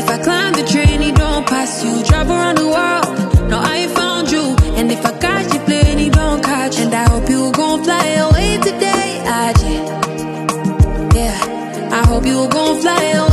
if I climb the train, he don't pass you. Travel around the world, now I found you. And if I catch the plane, he don't catch. And I hope you gon' fly away today, yeah, I hope you gon' fly away.